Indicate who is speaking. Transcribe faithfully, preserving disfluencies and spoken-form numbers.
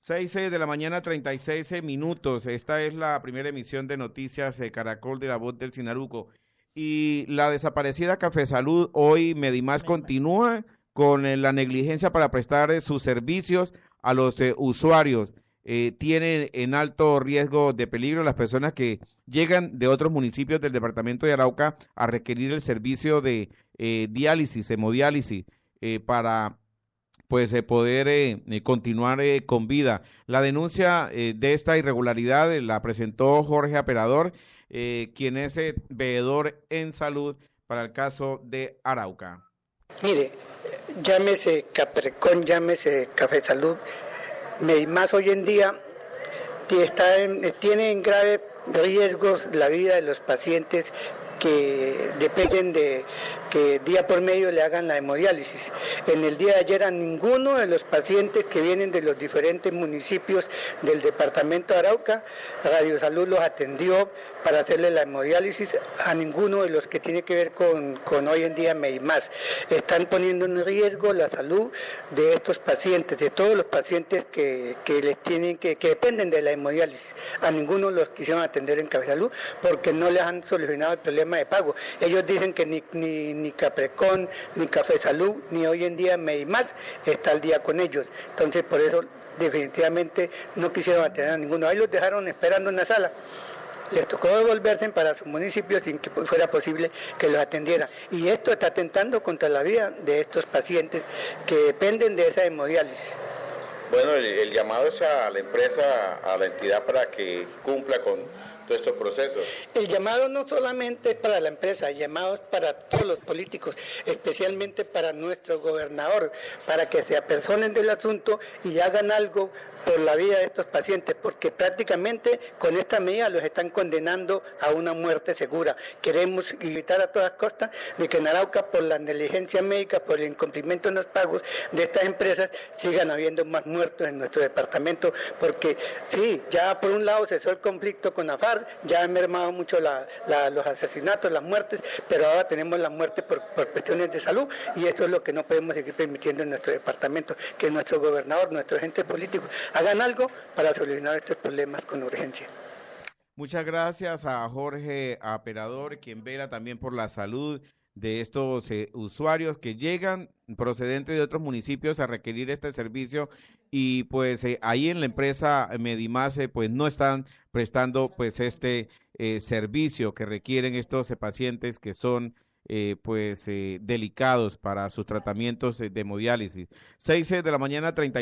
Speaker 1: Seis de la mañana, treinta y seis minutos. Esta es la primera emisión de Noticias de Caracol de la Voz del Sinaruco. Y la desaparecida Café Salud, hoy Medimás continúa con eh, la negligencia para prestar eh, sus servicios a los eh, usuarios. Eh, tienen en alto riesgo de peligro las personas que llegan de otros municipios del departamento de Arauca a requerir el servicio de eh, diálisis, hemodiálisis, eh, para pues eh, poder eh, eh, continuar eh, con vida. La denuncia eh, de esta irregularidad eh, la presentó Jorge Aperador, eh, quien es eh, veedor en salud para el caso de Arauca.
Speaker 2: Mire, llámese Caprecón, llámese Café Salud, Medimás hoy en día está en, tiene en graves riesgos la vida de los pacientes que dependen de que día por medio le hagan la hemodiálisis. En el día de ayer a ninguno de los pacientes que vienen de los diferentes municipios del departamento de Arauca, Radio Salud los atendió para hacerle la hemodiálisis, a ninguno de los que tiene que ver con, con hoy en día Medimás. Están poniendo en riesgo la salud de estos pacientes, de todos los pacientes que, que les tienen que, que dependen de la hemodiálisis. A ninguno los quisieron atender en Café Salud porque no les han solucionado el problema de pago. Ellos dicen que ni, ni, ni Caprecón, ni Café Salud, ni hoy en día Medimás está al día con ellos. Entonces por eso definitivamente no quisieron atender a ninguno. Ahí los dejaron esperando en la sala. Les tocó devolverse para su municipio sin que fuera posible que los atendiera. Y esto está atentando contra la vida de estos pacientes que dependen de esa hemodiálisis.
Speaker 3: Bueno, el, el llamado es a la empresa, a la entidad para que cumpla con todos estos procesos.
Speaker 2: El llamado no solamente es para la empresa, el llamado es para todos los políticos, especialmente para nuestro gobernador, para que se apersonen del asunto y hagan algo por la vida de estos pacientes, porque prácticamente con esta medida los están condenando a una muerte segura. Queremos evitar a todas costas de que en Arauca, por la negligencia médica, por el incumplimiento en los pagos de estas empresas, sigan habiendo más muertos en nuestro departamento, porque sí, ya por un lado cesó el conflicto con la FARC, ya han mermado mucho la, la, los asesinatos, las muertes, pero ahora tenemos la muerte por, por cuestiones de salud, y eso es lo que no podemos seguir permitiendo en nuestro departamento, que nuestro gobernador, nuestro agente político, hagan algo para solucionar estos problemas con urgencia.
Speaker 1: Muchas gracias a Jorge Aperador, quien vela también por la salud de estos eh, usuarios que llegan procedentes de otros municipios a requerir este servicio y pues eh, ahí en la empresa Medimás eh, pues no están prestando pues este eh, servicio que requieren estos eh, pacientes que son Eh, pues eh, delicados para sus tratamientos eh, de hemodiálisis. Seis de la mañana, treinta